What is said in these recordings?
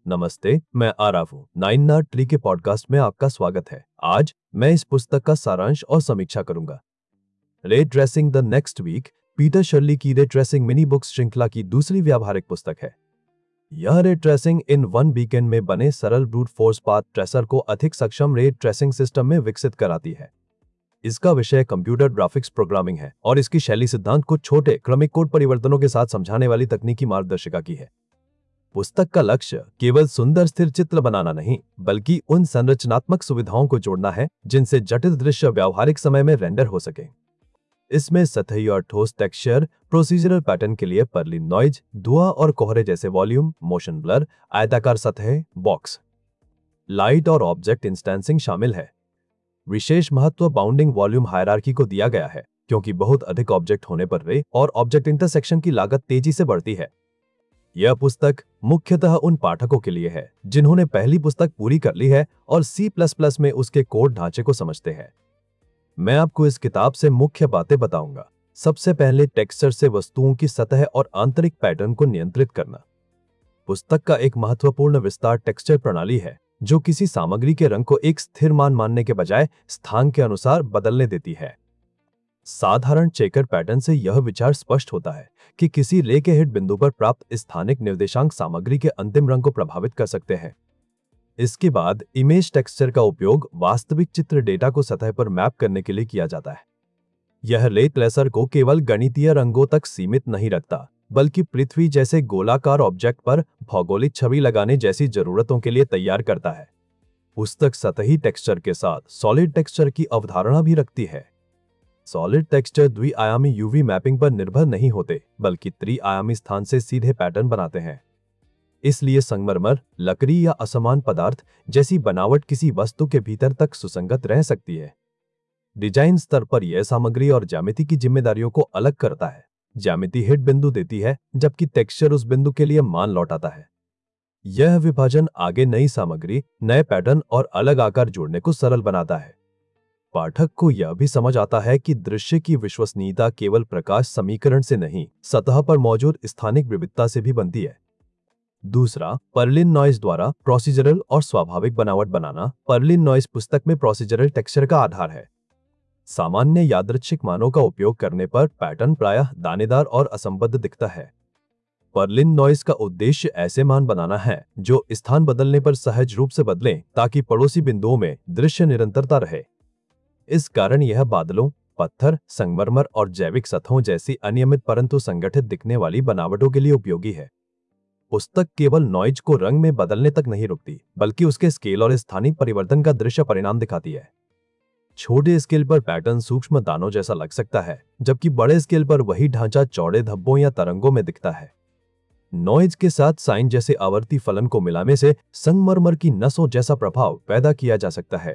नमस्ते, मैं आरव हूँ। नाइन नाट ट्री के पॉडकास्ट में आपका स्वागत है। आज मैं इस पुस्तक का सारांश और समीक्षा करूंगा। Ray tracing the next week Peter Shirley की रे ट्रेसिंग मिनी बुक्स श्रृंखला की दूसरी व्यावहारिक पुस्तक है। यह ray tracing in one weekend में बने सरल ब्रूट फोर्स पाथ ट्रेसर को अधिक सक्षम रे ट्रेसिंग सिस्टम में विकसित कराती है। इसका विषय कंप्यूटर ग्राफिक्स प्रोग्रामिंग है और इसकी शैली सिद्धांत को छोटे क्रमिक कोड परिवर्तनों के साथ समझाने वाली तकनीकी मार्गदर्शिका की है। पुस्तक का लक्ष्य केवल सुंदर स्थिर चित्र बनाना नहीं, बल्कि उन संरचनात्मक सुविधाओं को जोड़ना है जिनसे जटिल दृश्य व्यावहारिक समय में रेंडर हो सके। इसमें सतही और ठोस टेक्सचर, प्रोसीजरल पैटर्न के लिए पर्लिन नॉइज, धुआं और कोहरे जैसे वॉल्यूम, मोशन ब्लर, आयताकार सतहें, बॉक्स, लाइट और ऑब्जेक्ट इंस्टेंसिंग शामिल है। विशेष महत्व बाउंडिंग वॉल्यूम हायरार्की को दिया गया है, क्योंकि बहुत अधिक ऑब्जेक्ट होने पर रे और ऑब्जेक्ट इंटरसेक्शन की लागत तेजी से बढ़ती है। यह पुस्तक मुख्यतः उन पाठकों के लिए है जिन्होंने पहली पुस्तक पूरी कर ली है और C++ में उसके कोड ढांचे को समझते हैं। मैं आपको इस किताब से मुख्य बातें बताऊंगा। सबसे पहले टेक्सचर से वस्तुओं की सतह और आंतरिक पैटर्न को नियंत्रित करना। पुस्तक का एक महत्वपूर्ण विस्तार टेक्सचर प्रणाली है, जो किसी सामग्री के रंग को एक स्थिर मान मानने के बजाय स्थान के अनुसार बदलने देती है। साधारण चेकर पैटर्न से यह विचार स्पष्ट होता है कि किसी रे के हिट बिंदु पर प्राप्त स्थानिक निर्देशांक सामग्री के अंतिम रंग को प्रभावित कर सकते हैं। इसके बाद इमेज टेक्सचर का उपयोग वास्तविक चित्र डेटा को सतह पर मैप करने के लिए किया जाता है। यह रे ट्रेसर को केवल गणितीय रंगों तक सीमित नहीं रखता, बल्कि पृथ्वी जैसे गोलाकार ऑब्जेक्ट पर भौगोलिक छवि लगाने जैसी जरूरतों के लिए तैयार करता है। पुस्तक सतही टेक्सचर के साथ सॉलिड टेक्सचर की अवधारणा भी रखती है। सॉलिड टेक्सचर द्विआयामी यूवी मैपिंग पर निर्भर नहीं होते, बल्कि त्रिआयामी स्थान से सीधे पैटर्न बनाते हैं। इसलिए संगमरमर, लकड़ी या असमान पदार्थ जैसी बनावट किसी वस्तु के भीतर तक सुसंगत रह सकती है। डिजाइन स्तर पर यह सामग्री और ज्यामिति की जिम्मेदारियों को अलग करता है। ज्यामिति हिट बिंदु देती है, जबकि टेक्सचर उस बिंदु के लिए मान लौटाता है। यह विभाजन आगे नई सामग्री, नए पैटर्न और अलग आकार जोड़ने को सरल बनाता है। पाठक को यह भी समझ आता है कि दृश्य की विश्वसनीयता केवल प्रकाश समीकरण से नहीं, सतह पर मौजूद स्थानिक विविधता से भी बनती है। दूसरा, पर्लिन नॉइज द्वारा प्रोसीजरल और स्वाभाविक बनावट बनाना। पर्लिन नॉइज पुस्तक में प्रोसीजरल टेक्सचर का आधार है। सामान्य यादृच्छिक मानों का उपयोग करने पर पैटर्न प्रायः दानेदार और असंबद्ध दिखता है। पर्लिन नॉइज का उद्देश्य ऐसे मान बनाना है जो स्थान बदलने पर सहज रूप से बदलें, ताकि पड़ोसी बिंदुओं में दृश्य निरंतरता रहे। इस कारण यह बादलों, पत्थर, संगमरमर और जैविक सतहों जैसी अनियमित परंतु संगठित दिखने वाली बनावटों के लिए उपयोगी है। पुस्तक केवल नॉइज को रंग में बदलने तक नहीं रुकती, बल्कि उसके स्केल और स्थानिक परिवर्तन का दृश्य परिणाम दिखाती है। छोटे स्केल पर पैटर्न सूक्ष्म दानों जैसा लग सकता है, जबकि बड़े स्केल पर वही ढांचा चौड़े धब्बों या तरंगों में दिखता है। नॉइज के साथ साइन जैसे आवर्ती फलन को मिलाने से संगमरमर की नसों जैसा प्रभाव पैदा किया जा सकता है।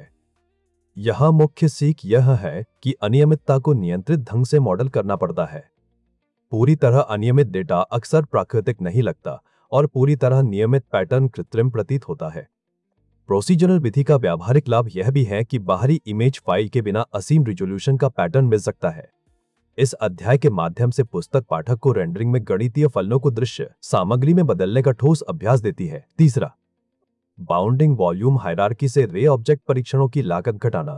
यहां मुख्य सीख यह है कि अनियमितता को नियंत्रित ढंग से मॉडल करना पड़ता है। पूरी तरह अनियमित डेटा अक्सर प्राकृतिक नहीं लगता और पूरी तरह नियमित पैटर्न कृत्रिम प्रतीत होता है। प्रोसीजरल विधि का व्यावहारिक लाभ यह भी है कि बाहरी इमेज फाइल के बिना असीम रिजोल्यूशन का पैटर्न मिल सकता है। इस अध्याय के माध्यम से पुस्तक पाठक को रेंडरिंग में गणितीय फलनों को दृश्य सामग्री में बदलने का ठोस अभ्यास देती है। तीसरा, बाउंडिंग वॉल्यूम हायरार्की से रे ऑब्जेक्ट परीक्षणों की लागत घटाना।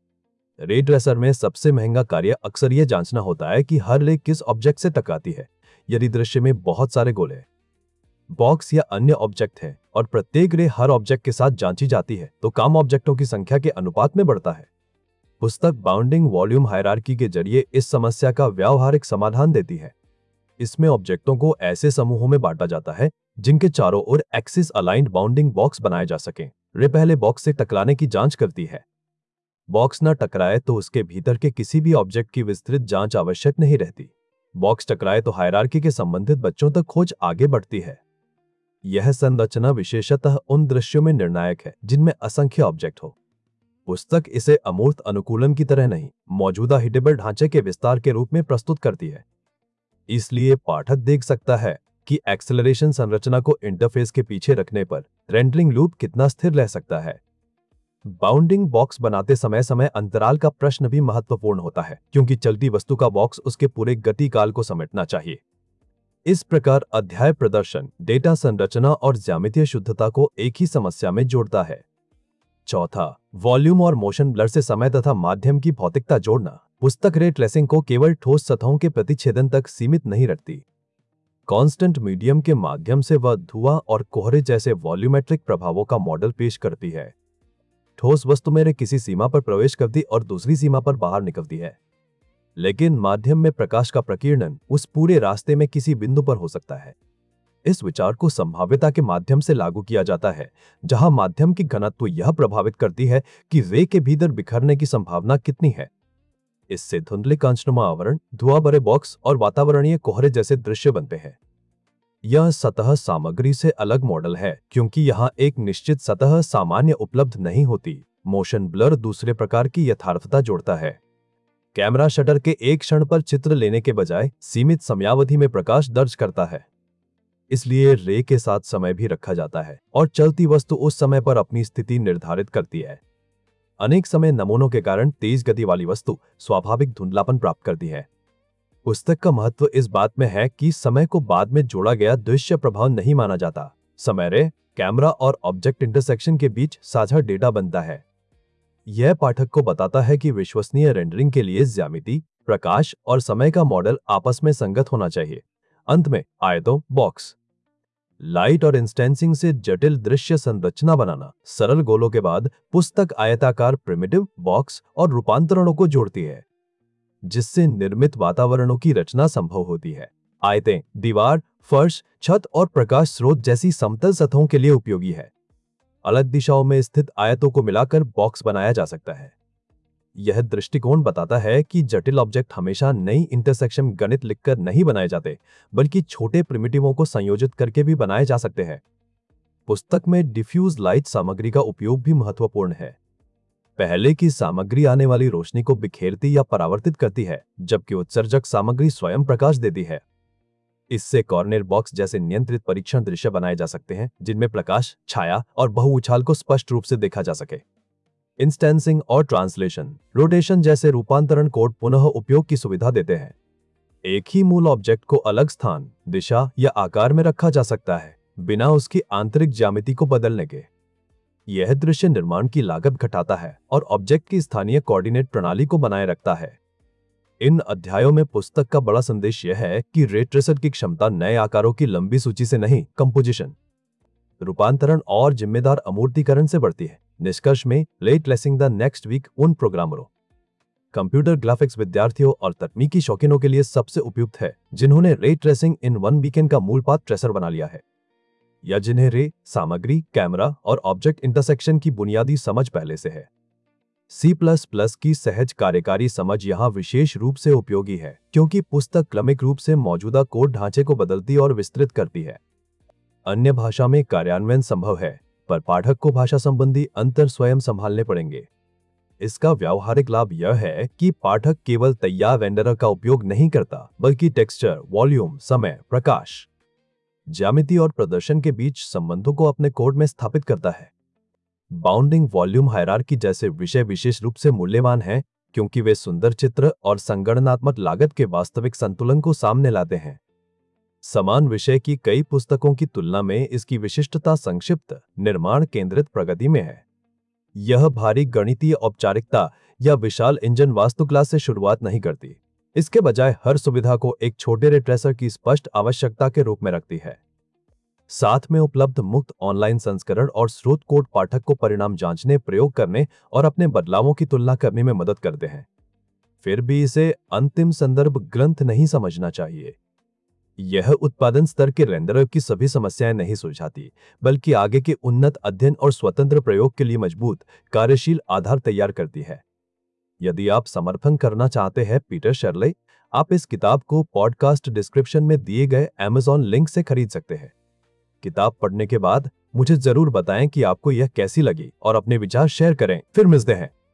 रे ट्रेसर में सबसे महंगा कार्य अक्सर यह जांचना होता है कि हर रे किस ऑब्जेक्ट से टकराती है। यदि दृश्य में बहुत सारे गोले, बॉक्स या अन्य ऑब्जेक्ट हैं और प्रत्येक रे हर ऑब्जेक्ट के साथ जांची जाती है, तो काम ऑब्जेक्टों की संख्या के अनुपात में बढ़ता है। पुस्तक बाउंडिंग वॉल्यूम हायरार्की के जरिए इस समस्या का व्यावहारिक समाधान देती है। इसमें ऑब्जेक्टों को ऐसे समूहों में बांटा जाता है जिनके चारों ओर एक्सिस अलाइंड बाउंडिंग बॉक्स बनाए जा सकें। रे पहले बॉक्स से टकराने की जांच करती है। बॉक्स न टकराए तो उसके भीतर के किसी भी ऑब्जेक्ट की विस्तृत जांच आवश्यक नहीं रहती। बॉक्स टकराए तो हायरार्की के संबंधित बच्चों तक खोज आगे बढ़ती है। यह संरचना विशेषतः उन दृश्यों में निर्णायक है जिनमें असंख्य ऑब्जेक्ट हो। पुस्तक इसे अमूर्त अनुकूलन की तरह नहीं, मौजूदा हिटेबल ढांचे के विस्तार के रूप में प्रस्तुत करती है। इसलिए पाठक देख सकता है कि एक्सेलरेशन संरचना को इंटरफेस के पीछे रखने पर रेंडरिंग लूप कितना स्थिर रह सकता है। बाउंडिंग बॉक्स बनाते समय समय अंतराल का प्रश्न भी महत्वपूर्ण होता है, क्योंकि चलती वस्तु का बॉक्स उसके पूरे गतिकाल को समेटना चाहिए। इस प्रकार अध्याय प्रदर्शन, डेटा संरचना और ज्यामितीय शुद्धता को एक ही समस्या में जोड़ता है। चौथा, वॉल्यूम और मोशन ब्लर से समय तथा माध्यम की भौतिकता जोड़ना। पुस्तक रे ट्रेसिंग को केवल ठोस सतहों के प्रतिच्छेदन तक सीमित नहीं रखती। कांस्टेंट मीडियम के माध्यम से वह धुआं और कोहरे जैसे वॉल्यूमेट्रिक प्रभावों का मॉडल पेश करती है। ठोस वस्तु में रे किसी सीमा पर प्रवेश करती और दूसरी सीमा पर बाहर निकलती है, लेकिन माध्यम में प्रकाश का प्रकीर्णन उस पूरे रास्ते में किसी बिंदु पर हो सकता है। इस विचार को संभाव्यता के माध्यम से लागू किया जाता है, जहां माध्यम की घनत्व यह प्रभावित करती है कि रे के भीतर बिखरने की संभावना कितनी है। इससे धुंधले कांचनुमा आवरण, धुआं भरे बॉक्स और वातावरणीय कोहरे जैसे दृश्य बनते हैं। यह सतह सामग्री से अलग मॉडल है क्योंकि यहां एक निश्चित सतह सामान्य उपलब्ध नहीं होती। मोशन ब्लर दूसरे प्रकार की यथार्थता जोड़ता है। कैमरा शटर के एक क्षण पर चित्र लेने के बजाय सीमित समयावधि में प्रकाश दर्ज करता है, इसलिए रे के साथ समय भी रखा जाता है और चलती वस्तु उस समय पर अपनी स्थिति निर्धारित करती है। अनेक समय नमूनों के कारण तेज गति वाली वस्तु स्वाभाविक धुंधलापन प्राप्त करती है। पुस्तक का महत्व इस बात में है कि समय को बाद में जोड़ा गया दृश्य प्रभाव नहीं माना जाता। समय रे, कैमरा और ऑब्जेक्ट इंटरसेक्शन के बीच साझा डेटा बनता है। यह पाठक को बताता है कि विश्वसनीय रेंडरिंग के लिए ज्यामिति, प्रकाश और समय का मॉडल आपस में संगत होना चाहिए। अंत में आयतों, बॉक्स, लाइट और इंस्टेंसिंग से जटिल दृश्य संरचना बनाना। सरल गोलों के बाद पुस्तक आयताकार प्रिमिटिव, बॉक्स और रूपांतरणों को जोड़ती है, जिससे निर्मित वातावरणों की रचना संभव होती है। आयतें दीवार, फर्श, छत और प्रकाश स्रोत जैसी समतल सतहों के लिए उपयोगी है। अलग दिशाओं में स्थित आयतों को मिलाकर बॉक्स बनाया जा सकता है। यह दृष्टिकोण बताता है कि जटिल ऑब्जेक्ट हमेशा नई इंटरसेक्शन गणित लिखकर नहीं बनाए जाते, बल्कि छोटे प्रिमिटिवों को संयोजित करके भी बनाए जा सकते हैं। पुस्तक में डिफ्यूज लाइट सामग्री का उपयोग भी महत्वपूर्ण है। पहले की सामग्री आने वाली रोशनी को बिखेरती या परावर्तित करती है, जबकि उत्सर्जक सामग्री स्वयं प्रकाश देती है। इससे कॉर्नर बॉक्स जैसे नियंत्रित परीक्षण दृश्य बनाए जा सकते हैं, जिनमें प्रकाश, छाया और बहुउछाल को स्पष्ट रूप से देखा जा सके। इंस्टेंसिंग और ट्रांसलेशन, रोटेशन जैसे रूपांतरण कोड पुनः उपयोग की सुविधा देते हैं। एक ही मूल ऑब्जेक्ट को अलग स्थान, दिशा या आकार में रखा जा सकता है, बिना उसकी आंतरिक ज्यामिति को बदलने के। यह दृश्य निर्माण की लागत घटाता है और ऑब्जेक्ट की स्थानीय कोऑर्डिनेट प्रणाली को बनाए रखता है। इन अध्यायों में पुस्तक का बड़ा संदेश यह है कि रे ट्रेसर की क्षमता नए आकारों की लंबी सूची से नहीं, कंपोजिशन, रूपांतरण और जिम्मेदार अमूर्तीकरण से बढ़ती है। निष्कर्ष में, रे ट्रेसिंग द नेक्स्ट वीक उन प्रोग्रामरों, कंप्यूटर ग्राफिक्स विद्यार्थियों और तकनीकी शौकीनों के लिए सबसे उपयुक्त है जिन्होंने ray tracing in one weekend का मूल पाठ ट्रेसर बना लिया है, या जिन्हें रे, सामग्री, कैमरा और ऑब्जेक्ट इंटरसेक्शन की बुनियादी समझ पहले से है। C++ की सहज कार्यकारी समझ यहाँ विशेष रूप से उपयोगी है क्योंकि पुस्तक क्रमिक रूप से मौजूदा कोड ढांचे को बदलती और विस्तृत करती है। अन्य भाषा में कार्यान्वयन संभव है, पर पाठक को भाषा संबंधी अंतर स्वयं संभालने पड़ेंगे। इसका व्यावहारिक लाभ यह है कि पाठक केवल तैयार रेंडरर का उपयोग नहीं करता, बल्कि टेक्सचर, वॉल्यूम, समय, प्रकाश, ज्यामिति और प्रदर्शन के बीच संबंधों को अपने कोड में स्थापित करता है। बाउंडिंग वॉल्यूम हायरार्की जैसे विषय विशेष रूप से मूल्यवान हैं क्योंकि वे सुंदर चित्र और संगणनात्मक लागत के वास्तविक संतुलन को सामने लाते हैं। समान विषय की कई पुस्तकों की तुलना में इसकी विशिष्टता संक्षिप्त, निर्माण केंद्रित प्रगति में है। यह भारी गणितीय औपचारिकता या विशाल इंजन वास्तुकला से शुरुआत नहीं करती, इसके बजाय हर सुविधा को एक छोटे रे ट्रेसर की स्पष्ट आवश्यकता के रूप में रखती है। साथ में उपलब्ध मुक्त ऑनलाइन संस्करण और स्रोत कोड पाठक को परिणाम जांचने, प्रयोग करने और अपने बदलावों की तुलना करने में मदद करते हैं। फिर भी इसे अंतिम संदर्भ ग्रंथ नहीं समझना चाहिए। यह उत्पादन स्तर के रेंडरर की सभी समस्याएं नहीं सुलझाती, बल्कि आगे के उन्नत अध्ययन और स्वतंत्र प्रयोग के लिए मजबूत, कार्यशील आधार तैयार करती है। यदि आप समर्थन करना चाहते हैं पीटर शर्ले, आप इस किताब को पॉडकास्ट डिस्क्रिप्शन में दिए गए Amazon लिंक से खरीद सकते हैं। किताब पढ़ने के बाद मुझे जरूर बताएं कि आपको यह कैसी लगी और अपने विचार शेयर करें। फिर मिलते हैं।